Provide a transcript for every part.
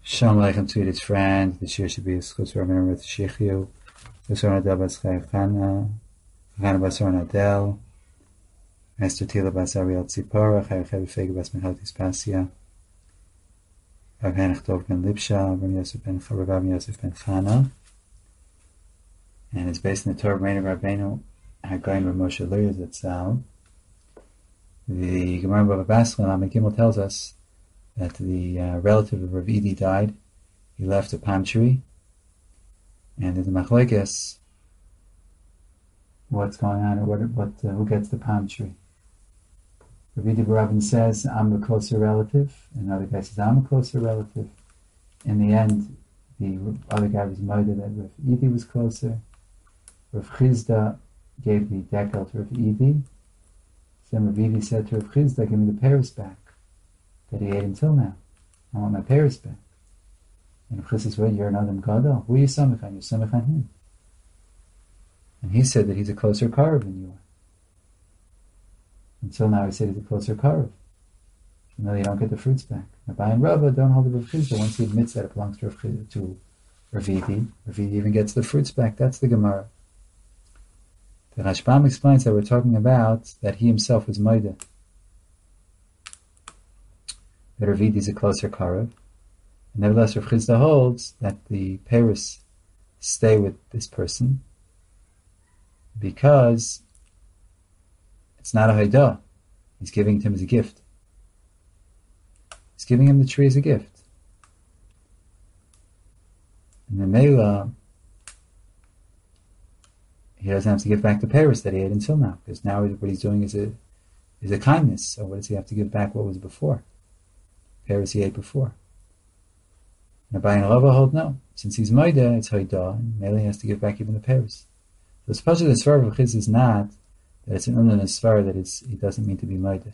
Shalom Aleichem to its friend. The year should be a schutz remember with Shechiu. The Sorna Del Bas Chana Bas Sorna Del, Esther Tila Bas Ariel Tzipora, Chayachev Fega Bas Mechotis Pasia, Rav Henach Dov Ben Lipsha, Rav Yosef Ben Chana, and it's based on the Torah of Rabbeinu Hagayim Rav Moshe Luria Zatzal. The Gemara Bava Basra Lamed Gimel tells us that the relative of Rav Idi died. He left a palm tree, and in the machlokes, what's going on, or who gets the palm tree? Rav Idi Baravin says, "I'm a closer relative," and the other guy says, "I'm a closer relative." In the end, the other guy was murdered that Rav Idi was closer. Rav Chizda gave the decal to Rav Idi. Then Rav Idi said to Rav Chizda, "Give me the pears back that he ate until now. I want my pears back." And Rav Chizda says, "Well, you're another gadol. Who are you samech on? You're samech on him." And he said that he's a closer karev than you are. Until now, he said he's a closer karev. So now you don't get the fruits back. Abai and Rabbah don't hold the Rav Chizda. Once he admits that it belongs to Rav Idi, Rav Idi even gets the fruits back. That's the Gemara. The Rashbam explains that we're talking about that he himself was Moida. That Rav Idi is a closer karev. Nevertheless, Rav Chizda holds that the Paris stay with this person because it's not a Haidah. He's giving it to him as a gift. He's giving him the tree as a gift. And the Mela, he doesn't have to give back the Paris that he had until now, because now what he's doing is a kindness. So what does he have to give back? What was before? Paris he ate before. And Abai and Rava hold no. Since he's Moida, it's Haidah, and Mele has to give back even the Paris. So especially the Svar of Chiz is not that it's an Unlan Svar that he doesn't mean to be Moida.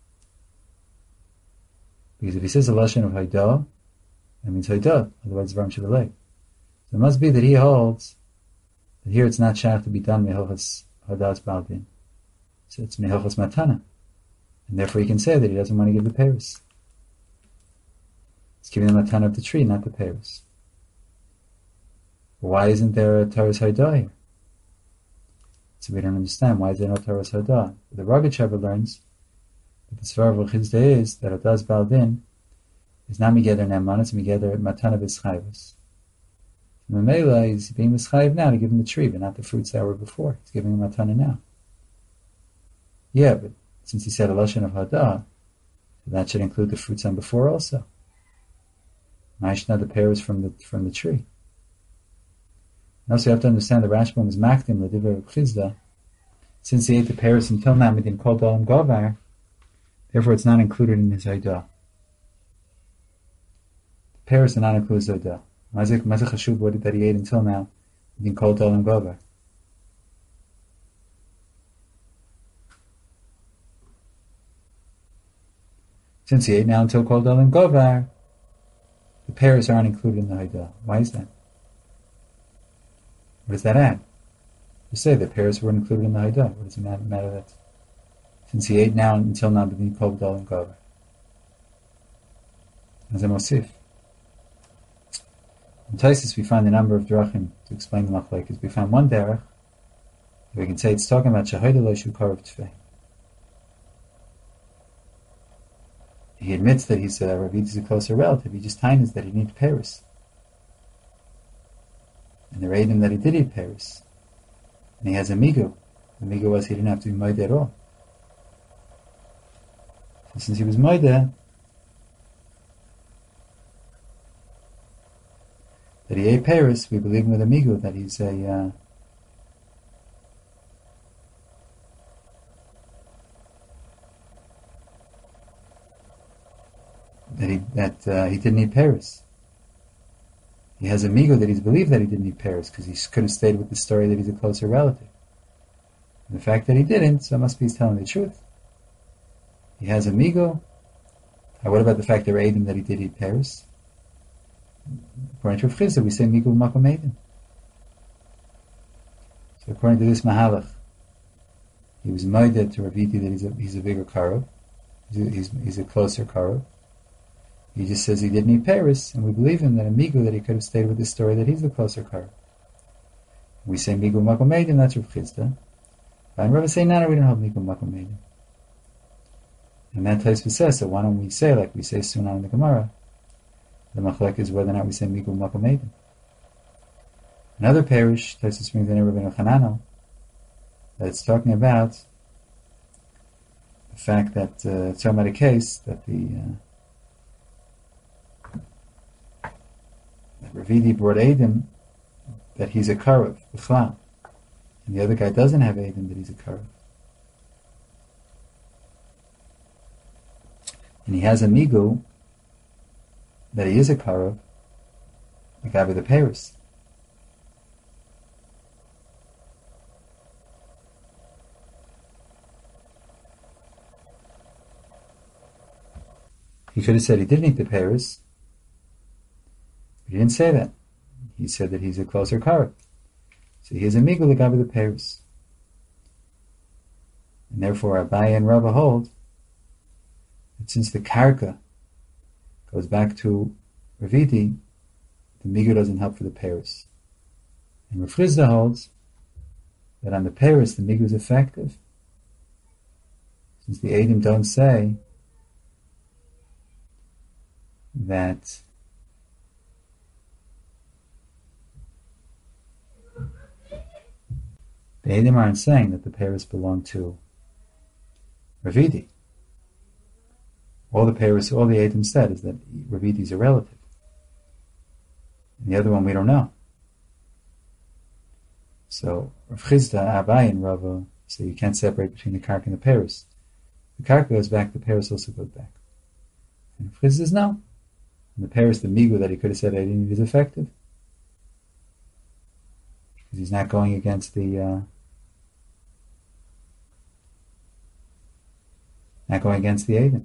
Because if he says a Lashon of Haidah, that means Haidah, otherwise Zvarim Shavalei. So it must be that he holds that here it's not Shach to be done Mehochas Hadas Baldin. So it's Mehochas Matana. And therefore he can say that he doesn't want to give the Paris. He's giving the matana of the tree, not the pears. Why isn't there a Taras Haidah here? So we don't understand. Why is there no Taras Haidah? The Rogatchover learns that the Svar of Chizda is that Adas Baldin is not Migeder Ne'eman, it's Migeder Matana B'Schayvus. Mamela is being B'Schayv now to give him the tree, but not the fruits that were before. He's giving him Matana now. Yeah, but since he said a Lashon of Haidah, that should include the fruits on before also. Ma'ashna, the pears from the tree. And also you have to understand the Rashbam is makdim l'divrei Rav Chizda. Since he ate the pears until now, midin kol dalam gavar, therefore it's not included in his Haidah. The pears are not included in his Haidah. Mazek chashuv, what that he ate until now, midin kol dalam gavar. Since he ate now until kol dalam gavar, the pears aren't included in the Haidah. Why is that? What does that add? You say the pears weren't included in the Haidah. What does it matter that? Since he ate now until now between Kol Dal and Gavar. As a Mosif. In Taisus we find a number of drachim to explain the machlokes. We found one derech. We can say it's talking about Shahayda Lo Shu Karev Tfei. He admits that he's Rav Idi is a closer relative. He just tines that he needs Paris. And they raid him that he did eat Paris. And he has a migu. The migu was he didn't have to be Moida at all. So since he was Moida, that he ate Paris, we believe him with a migu that he's a he didn't eat Paris. He has a migo that he's believed that he didn't eat Paris because he could have stayed with the story that he's a closer relative. And the fact that he didn't, so must be he's telling the truth. He has a migo. What about the fact that Radim that he did eat Paris? According to Rav Chizda, we say migo makom Eidim. So according to this mahalach, he was moided to Rav Idi that he's a bigger karev. He's a closer karev. He just says he didn't eat Paris, and we believe him that a Migu that he could have stayed with the story that he's the closer Karev. We say Migu Makom Eidim, that's Rav Chisda. And Rav say, no, we don't have Migu Makom Eidim. And that Tosfos says, so why don't we say, like we say soon on in the Gemara, the Machlek is whether or not we say Migu Makom Eidim. Another parish, Tosfos brings in Rabbeinu Chananel, that it's talking about the fact that it's talking about a case that that Ravidi brought Eidim that he's a Karev, B'chlal, and the other guy doesn't have Eidim that he's a Karev. And he has a Migu that he is a Karev, the guy with the Paris. He could have said he didn't eat the Paris, but he didn't say that. He said that he's a closer Karev. So he is a Migu, the guy with the Paris. And therefore Abaye and Rava hold that since the Karka goes back to Ravidi, the Migu doesn't help for the Paris. And Rav Chisda holds that on the Paris the Migu is effective, since the Eidim don't say that the Eidim aren't saying that the Paris belong to Ravidi. All the Eidim said is that Ravidi is a relative. And the other one we don't know. So Rav Chisda, Abaye, and Rava say you can't separate between the Karka and the Paris. The Karka goes back, the Paris also goes back. And Rav Chisda says no. And the Paris, the Migu that he could have said I didn't eat is effective. Because he's not going against the Eidim.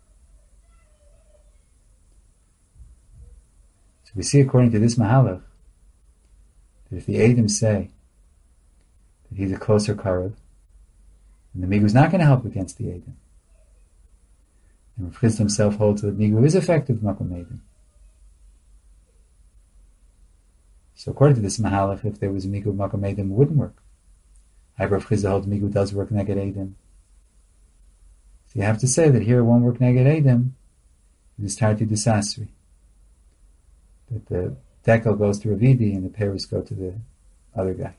So we see according to this Mahalach that if the Eidim say that he's a closer Karev, then the Migu is not going to help against the Eidim. And Rav Chisda himself holds that Migu is effective Makom Eidim. So according to this Mahalach, if there was a Migu Makom Eidim, it wouldn't work. Rav Chisda holds Migu does work neged Eidim. So you have to say that here it won't work neged Eidim. It is Tarti Desasri. That the Dekel goes to Ravidi and the Paris go to the other guy.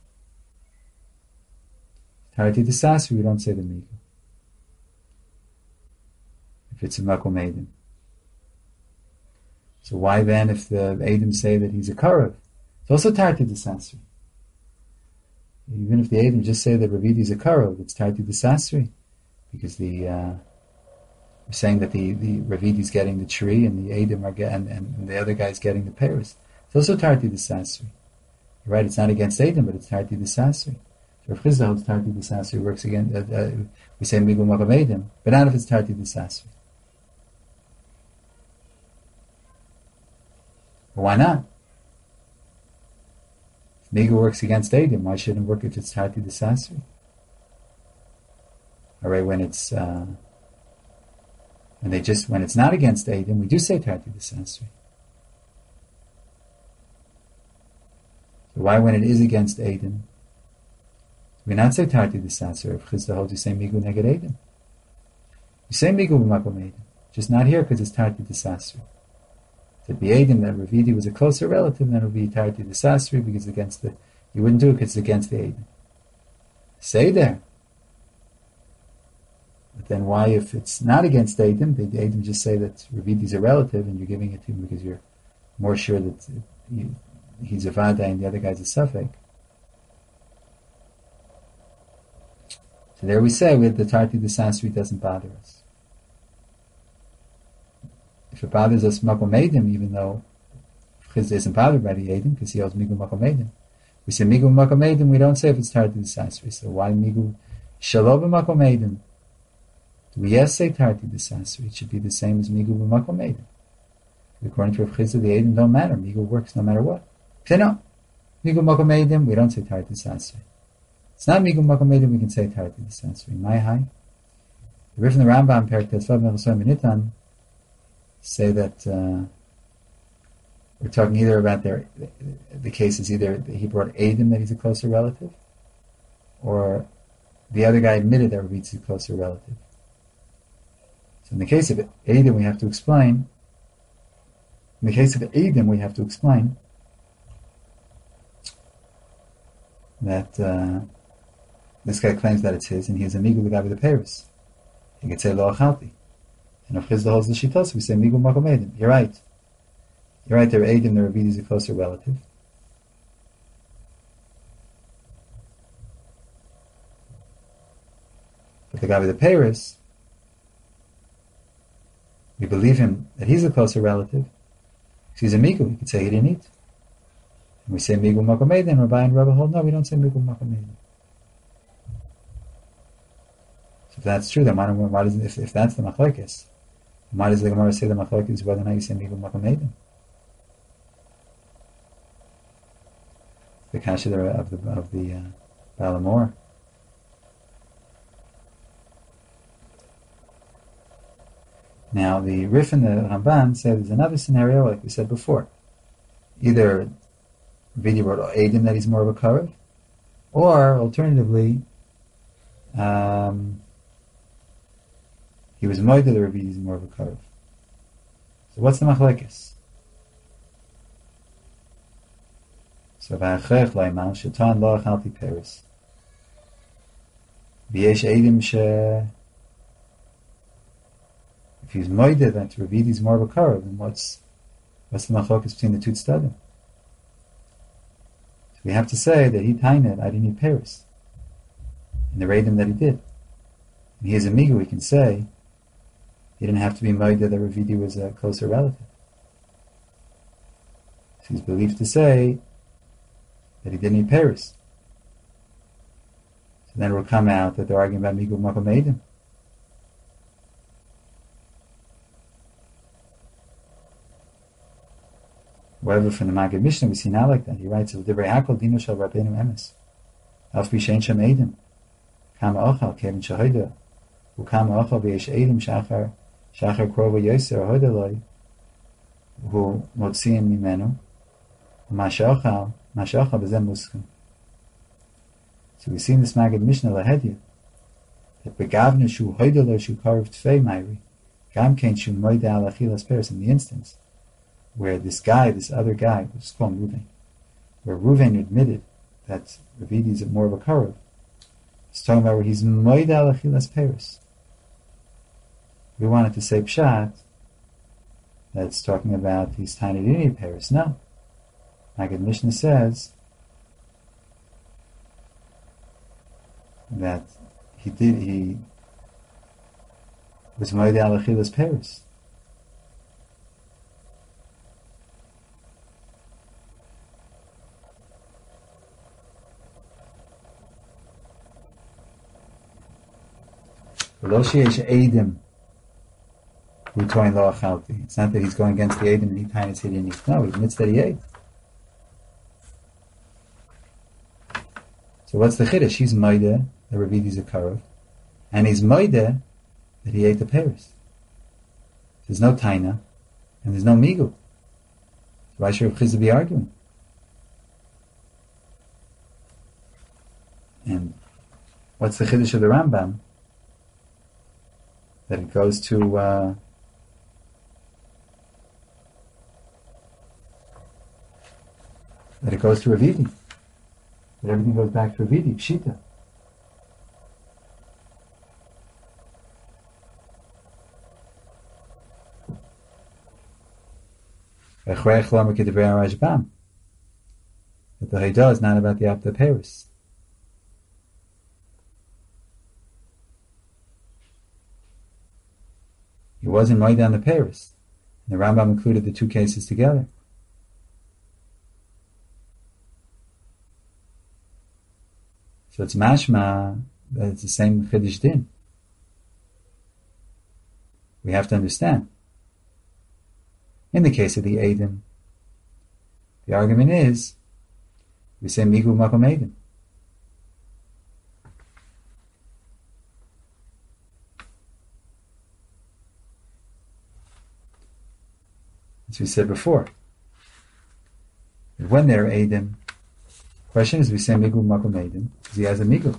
Tarti Desasri, we don't say the Migu. If it's a Makom Eidim. So why then, if the Eidim say that he's a Karev, it's also Tarti Desasri. Even if the Eidim just say that Ravidi is a Karev, it's Tarti Desasri, because we're saying that the Ravidi is getting the tree and the Eidim are and the other guy is getting the Paris. It's also Tarti Desasri. You're right, it's not against Eidim, but it's Tarti Desasri. Rav Chisda holds Tarti Desasri works against. We say Migu Makom Eidim, but not if it's Tarti Desasri. Why not? If Migu works against Eidim, why shouldn't it work if it's Tarti Desasri? Alright, when it's not against Eidim, we do say Tarti Desasri. So why when it is against Eidim, we not say Tarti Desasri? If Chisda holds, you say Migu neged Eidim. You say Migu b'makom Eidim, just not here because it's Tarti Desasri. To be Eidim that Ravidi was a closer relative, then it would be Tarti Desasri because you wouldn't do it because it's against the Eidim. Say there. But then why, if it's not against Eidim, the Eidim just say that Ravidi is a relative and you're giving it to him because you're more sure that he's a Vada and the other guy's a Safek. So there we say with the Tarti Desasri doesn't bother us. If it bothers us Makom Eidim, even though Chisda isn't bothered by the Eidim because he holds Migu Makom Eidim, we say Migu Makom Eidim, we don't say if it's Tarti Desasri. So why Migu Shelo b'Makom Eidim? Do we yes say Tarti Desasri? It should be the same as Migu b'Makom Eidim. According to Rav Chisda, the Eidim don't matter. Migu works no matter what. Say no. Migu Makom Eidim, we don't say Tarti Desasri. It's not Migu Makom Eidim, we can say Tarti Desasri. My high. The Rif in the Rambam, Perek Tesvav Mechasoi Minitan, say that we're talking either about the case is either he brought Adam that he's a closer relative, or the other guy admitted that Ravitz is a closer relative. So in the case of Adam, we have to explain. In the case of Adam, we have to explain that this guy claims that it's his, and he is a migul the guy with the Paris. He could say lo achalti, and if Chizda holds the shitos, we say migul makom Adam. You're right. You're right. There are Adam, there are Ravitz is a closer relative. But the guy with the Paris, we believe him that he's a closer relative. If he's a migul, he could say he didn't eat. And we say migul makom Adam. Rabbi and Rabbi hold no, we don't say migul makom Adam. So if that's true, then why does if that's the machlokes, why does the Gemara say the machlokes is whether or not you say migul makom Adam? The kasha of the Balamor. Now the Rif and the Ramban say there's another scenario, like we said before. Either Vidi wrote Adam that he's more of a karev, or alternatively, he was moed that the Vidi is more of a karev. So what's the machlekes? So v'achech laimal shetan lo achalti peris. V'yesh Adam she. If he's moeded that Ravidi is more of a karev, then what's the machlokes between the two tzadim? So we have to say that he tained I didn't eat Paris in the radim that he did. And he is a migu, we can say he didn't have to be moeded that Ravidi was a closer relative. So he's believed to say that he didn't eat Paris. So then it will come out that they're arguing about migu makom Adam. However, from the Maggid Mishnah, we see now like that. He writes, "Divrei Hakol Dino Shel Rabbeinu Emes, Alf B'Shein Shem Eidim, Kama Ochal Kevin Shahoda, Ukama Ochal V'Yesh Eidim Shachar Krova Yoser Ahoda Loi, Hu Motziim Mimenu, Masha Ochal B'Zem Muskim." So we see in this Maggid Mishnah Lahedya that Begavnu Shu Hoda Lo Shu Karv Tfei Mayri, Gam Kein Shu Moida Al Achilas Peres, in the instance where this other guy, we'll just call him Ruvain, where Ruvain admitted that Ravidi is more of a karev. He's talking about where he's moed al achilas peris. We wanted to say pshat, that it's talking about he's tiny didn't eat peris. No. Maggid Mishnah says that he was moed al achilas peris. It's not that he's going against the Adam and he tiny he didn't eat. No, he admits that he ate. So what's the chiddush? He's moide that Ravidi is a karev, and he's moide that he ate the pears. There's no taina, and there's no migu. So why should Rav Chizda be arguing? And what's the chiddush of the Rambam? That it goes to Ravidi. That everything goes back to Ravidi, Pshita. That the Haidah is not about the Apta Paris. He wasn't moed on the Paris. The Rambam included the two cases together. So it's mashma that it's the same chiddush din. We have to understand. In the case of the Eidim, the argument is we say migu makom Eidim. as we said before. When they're Eidim, question is, we say Migu Makom Eidim, because he has a Migu.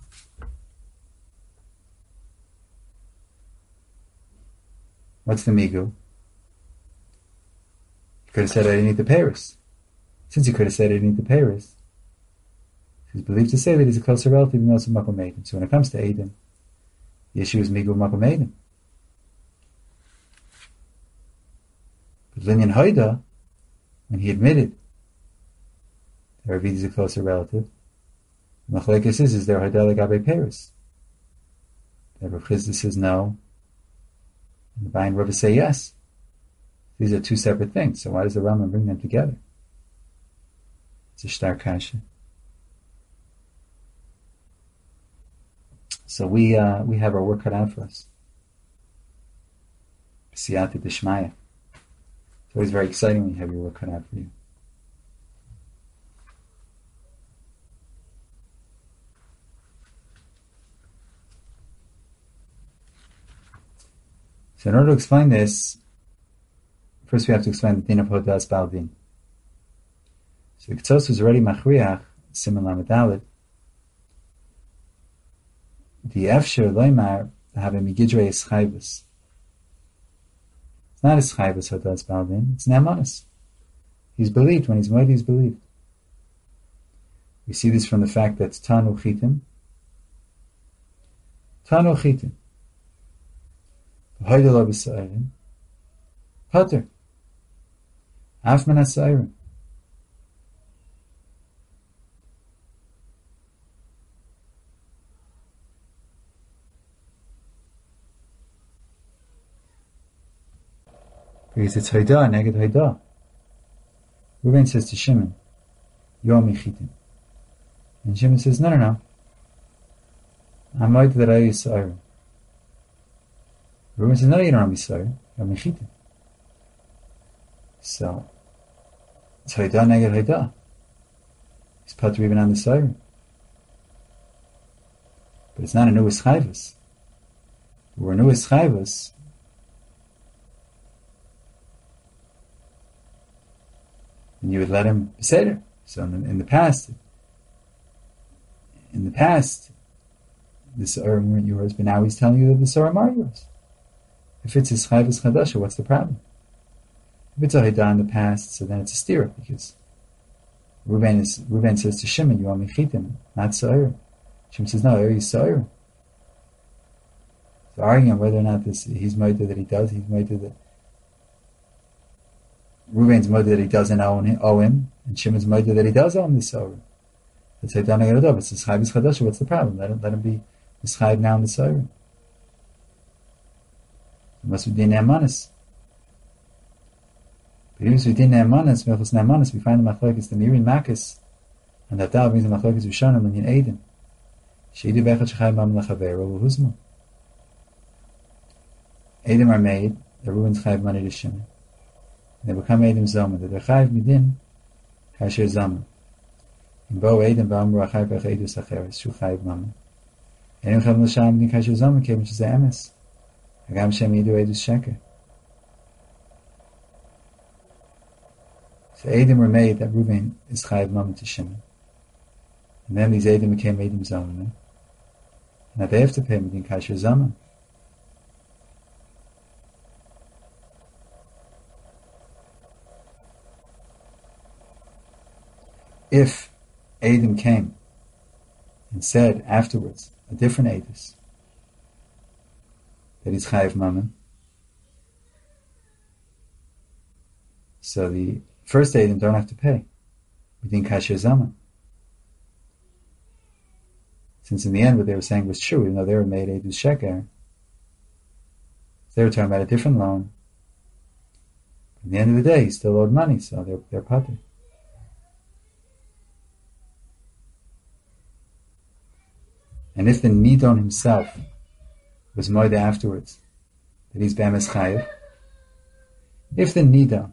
What's the Migu? He could have said, I didn't eat the Paris. Since he could have said, I didn't eat the Paris, he's believed to say that he's a closer relative, even though it's a Makom Eidim. So when it comes to Eidim, the issue is Migu Makom Eidim. But Linyan Haida, when he admitted that Ravid is a closer relative, the Machlekes is there Haida Legabe Paris? That Rav Chisda says no, and the Bayin Rava say yes. These are two separate things, so why does the Rambam bring them together? It's a shtar kasha. So we have our work cut out for us. Siyata Dishmaya. It's always very exciting when you have your work cut out for you. So in order to explain this, first we have to explain the din of Hodas Baldin. So the Ketzos was already Machriach, Siman Lamed Daled. The Efsher Loimar to have a Migidrei Eschayvus. It's not Eschayvus Hodas Baldin, it's Ne'amanis. He's believed. When he's moed, he's believed. We see this from the fact that Tanu Chitim. Tanu Chitim. V'hoydelo b'sa'arim. Pater. Af min ha'sa'arim. Because it's Hoida, neged Hoida. Reuben says to Shimon, You're Mechitim. And Shimon says, No. I'm out that I is Sa'arim. Reuben says, No, you don't have Sa'arim. You're Mechitim. So, it's Hoida, neged Hoida. He's Pater even on the Sa'arim. But it's not a new Eschayvus. We're a new Eschayvus. And you would let him say it. So in the past, the Sa'arim weren't yours, but now he's telling you that the Sa'arim are yours. If it's his Chayvus Chadasha, what's the problem? If it's a Haidah in the past, so then it's a stira, because Reuben says to Shimon, you are Mechitim, not Sa'arim. Shimon says, no, he's Sa'arim. So arguing on whether or not he's moed that he does, he's moed that Reuben's moed that he doesn't owe him, and Shimon's moed that he does owe him the Sa'arim. Let's say, it's his Chayvus Chadasha, what's the problem? Let him be his Chayv now in the Sa'arim. It must be Din Ne'amanis. But even with Din Ne'amanis, Melchus Ne'amanis, we find the Machlokes, the Mirin Makis, and that Dal brings the Machlokes Rishonim and Yin Eidim. Sheidu Bechad Shechayv Mam Lechaveiro V'Huzma. Eidim are made, the Reuben's Chayv money to Shimon. And they become Eidim Zoma, that they're Chayv Midin, Kasher Zoma. In Bo Eidim Ba'amru Achayv Bech Eidu Sacheres, Shu Chayv Mama. Eidim Chav L'Sham Midin Kasher Zoma, Kevin Shizah Emes. Hagam Shem Eidu Eidu Sheker. So Eidim were made that Reuben is Chayv Mama to Shimon. And then these Eidim became Eidim Zoma. Now they have to pay Midin Kasher Zoma. If Eidim came and said afterwards, a different Eidus, that he's Chayiv Mammon, so the first Eidim don't have to pay within Kasher Zaman. Since in the end what they were saying was true, even though they were made Eidus Sheker, they were talking about a different loan. At the end of the day, he still owed money, so they're pater. And if the Nidon himself was moed afterwards, that he's Be'emes Chayiv, if the Nidon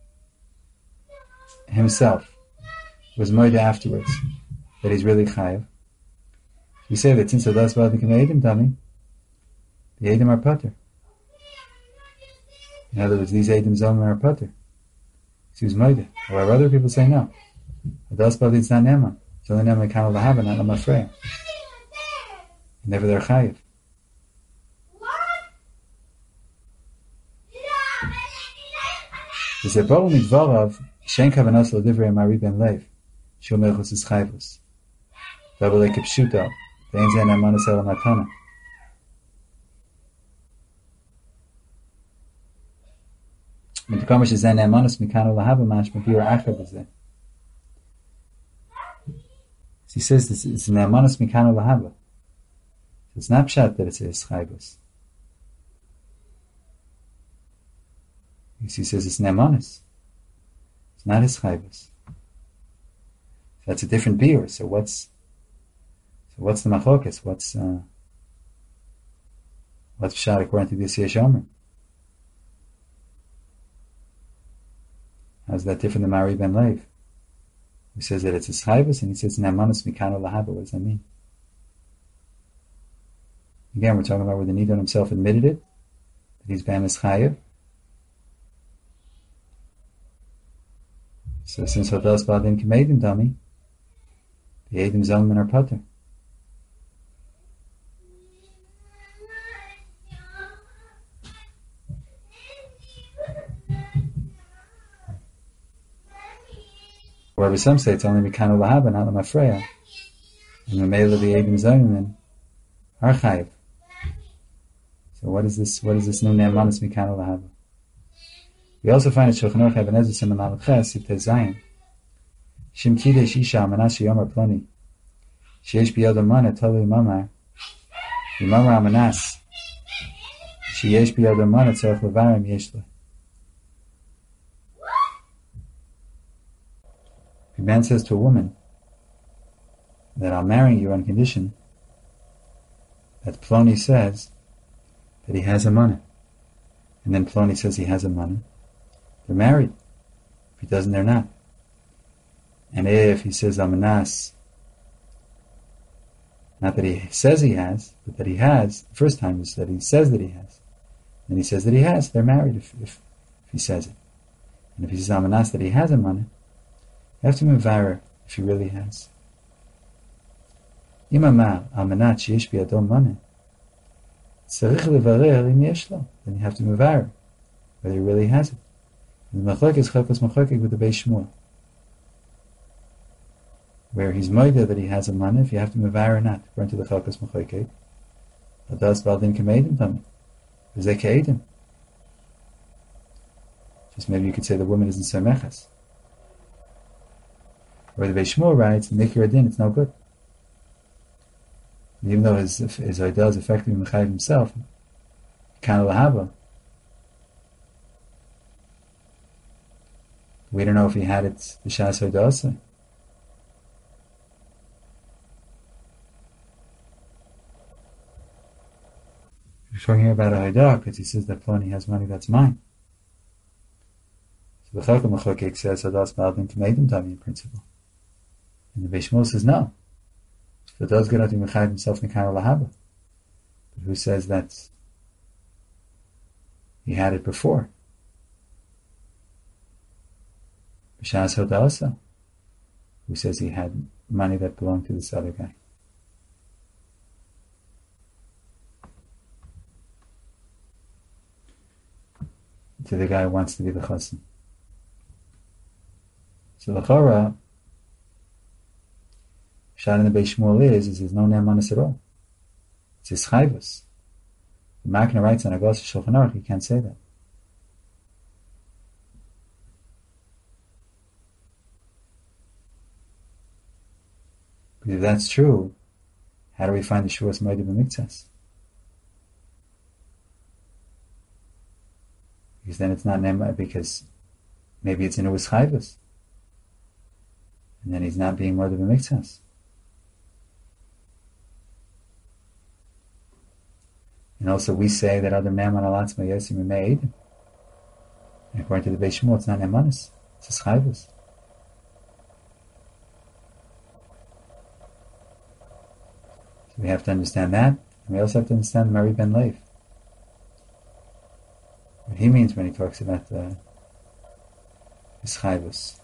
himself was moed afterwards, that he's really Chayiv, we say that since Adas Ba'ad became Eidim Dami, the Eidim are pater. In other words, these Eidim Zomim are pater. So he's Moide. However, other people say no. Hadas Baldin is not Neman. It's only Neman Kanal Lahaba, not Lamafreya. Never they're Chayiv. The Zebol Midvarav, Shen Kavanos Lodivrei Mari Ben Lev, Shul Melchus is Chayvus. Double like Pshuto, the Ein Zayin Amanas El Matana. When the Kamash is Zayin Amanas Mikano Lahaba Mash Mabir Achab is there. He says this is an Amanas Mikano Lahaba. It's not pshat that it's his Chayvus. He says it's Nemanis. It's not his Chayvus. That's a different beer. So what's the machlokas? What's pshat according to the Yesh Omer? How's that different than Mari Ben Lev? He says that it's his Chayvus, and he says Nemanis Mikano Lahaba. What does that mean? Again, we're talking about where the Nidon himself admitted it, that he's Bam is Chayiv. So since Hodas Baldin Kamedim Dami, the Edim Zalman are Pater. However, some say it's only Mikano Lahaba, not Lamafreya. And the Mela the Edim Zalman are Chayiv. So what is this new Ne'emanis Mikano Lahaba? We also find that Shulchan Aruch Even Ezra Siman Lamed Ches Sifte Zayin Shim Kidesh Isha Amanas Sheyomar Ploni Sheyesh Biyod Amana Tolu Mamar Yimamar Amanas Sheyesh Biyod Amana Tzarech Levarim Yeshla. If a man says to a woman that I'm marrying you on condition that Ploni says that he has a money, and then Ploni says he has a money, they're married. If he doesn't, they're not. And if he says Amanas, not that he says he has, but that he has, the first time is that he says that he has. Then he says that he has, they're married if he says it. And if he says Amanas that he has a money, you have to mevarer if he really has. Imamar Amanat sheyesh biyado money. Tzarich levarer im yesh lo. Then you have to mevarer whether he really has it. And the machlok is chelkos machlokek with the Beis Shmuel, where he's moida that he has a money. If you have to mevarer or not, according to the chelkos machlokek, Hadas Baldin Kamedim Tami, V'zeh Ke'edim. Just maybe you could say the woman isn't Semechas. Or the Beis Shmuel writes, Mikir Adin, it's no good. And even though his idea is effectively Mechayiv himself, Kana Lahaba, we don't know if he had it B'Shas Hodasa. We're talking here about a Haidah because he says that Ploni has money that's mine. So the Chelkos Machlokek says Hadas Baldin Kamedim Tami in principle. And the Beis Shmuel says no. So it does get out to Mechayiv himself in Kana Lahaba. But who says that he had it before? B'Shas Hodasa. Who says he had money that belonged to this other guy? To the guy who wants to be the chassan. So the Chora, Shad in the Beis Shmuel is there's no Ne'emanis at all. It's his chayvus. The Makna writes on Agos Shulchan Aruch, he can't say that. Because if that's true, how do we find the Shuas Moed B'Miktzas? Because then it's not Ne'ema, because maybe it's in his chayvus. And then he's not being Moed B'Miktzas. And also we say that other Me'aman Alatzma Yosim Me'edim. And according to the Beis Shmuel, it's not Ne'emanis, it's his chayvus. So we have to understand that, and we also have to understand Mari Ben Lev. What he means when he talks about Ischayvus.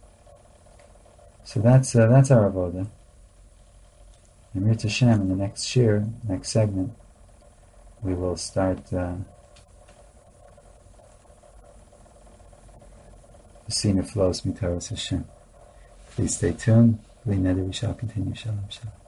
So that's our avoda. And Mir Tashem, in the next shir, next segment, we will start the scene of flows Mitaras Hashem. Please stay tuned. We shall continue. Shalom. Shalom.